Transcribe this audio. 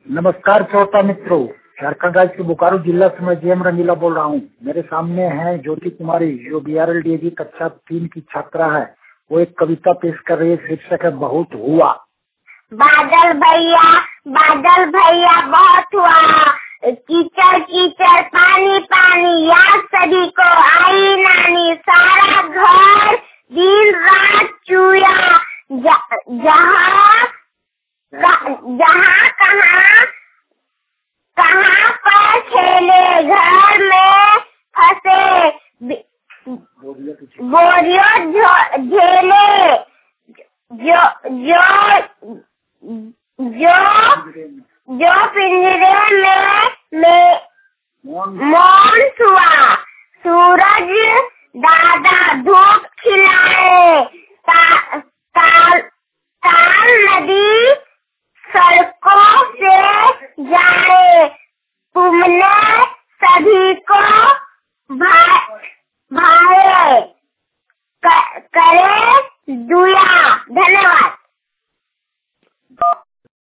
नमस्कार श्रोता मित्रों, झारखंड राज्य के बोकारो जिला से मैं जेएम रंगीला बोल रहा हूँ। मेरे सामने है ज्योति कुमारी जो BRLDAV कक्षा 3 की छात्रा है। वो एक कविता पेश कर रही है, शीर्षक है बहुत हुआ। बादल भैया बहुत हुआ, कीचड़ कीचड़ पानी पानी, याद सभी को आई नानी, सारा घर दिन रात चूया, जहाँ कहाँ पर खेले, घर में फंसे बोरियों झेले, जो पिंजरे में मौन हुआ, सूरज दादा धूप